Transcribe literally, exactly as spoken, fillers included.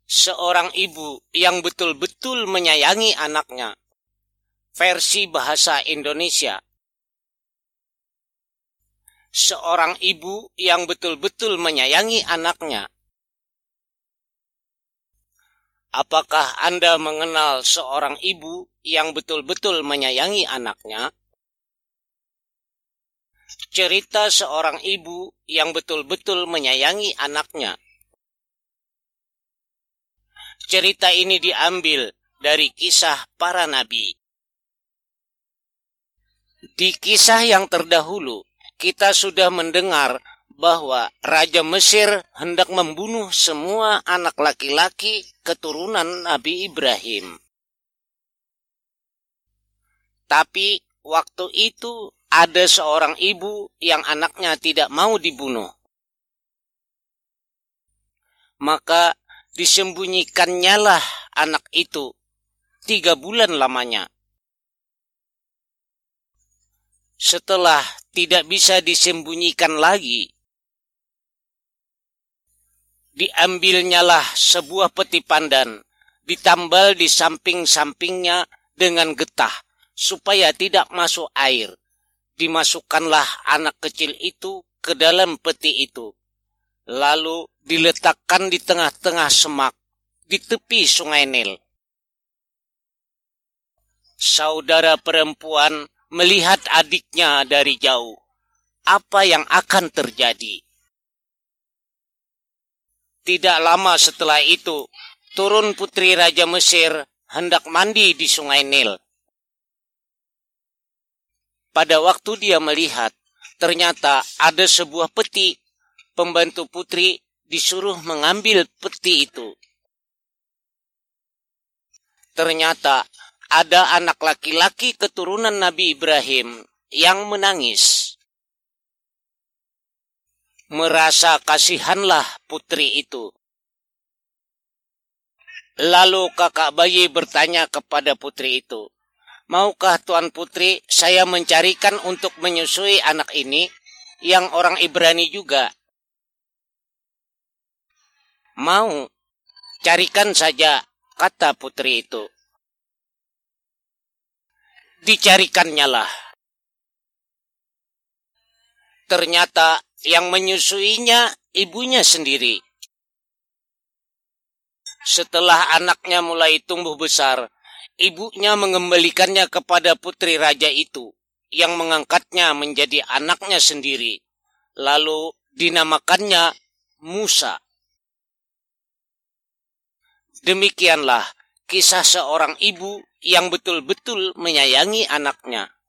Seorang ibu yang betul-betul menyayangi anaknya. Versi bahasa Indonesia. Seorang ibu yang betul-betul menyayangi anaknya. Apakah Anda mengenal seorang ibu yang betul-betul menyayangi anaknya? Cerita seorang ibu yang betul-betul menyayangi anaknya. Cerita ini diambil dari kisah para nabi. Di kisah yang terdahulu, kita sudah mendengar bahwa Raja Mesir hendak membunuh semua anak laki-laki keturunan Nabi Ibrahim. Tapi waktu itu ada seorang ibu yang anaknya tidak mau dibunuh. Maka disembunyikannya lah anak itu tiga bulan lamanya. Setelah tidak bisa disembunyikan lagi, diambilnyalah sebuah peti pandan, ditambal di samping-sampingnya dengan getah, supaya tidak masuk air. Dimasukkanlah anak kecil itu ke dalam peti itu, lalu diletakkan di tengah-tengah semak, di tepi sungai Nil. Saudara perempuan melihat adiknya dari jauh. Apa yang akan terjadi? Tidak lama setelah itu, turun putri Raja Mesir hendak mandi di sungai Nil. Pada waktu dia melihat, ternyata ada sebuah peti. Pembantu putri disuruh mengambil peti itu. Ternyata ada anak laki-laki keturunan Nabi Ibrahim yang menangis. Merasa kasihanlah putri itu. Lalu kakak bayi bertanya kepada putri itu, "Maukah Tuan Putri saya mencarikan untuk menyusui anak ini yang orang Ibrani juga?" "Mau, carikan saja," kata putri itu. Dicarikannya lah. Ternyata yang menyusuinya ibunya sendiri. Setelah anaknya mulai tumbuh besar, ibunya mengembalikannya kepada putri raja itu, yang mengangkatnya menjadi anaknya sendiri. Lalu dinamakannya Musa. Demikianlah kisah seorang ibu yang betul-betul menyayangi anaknya.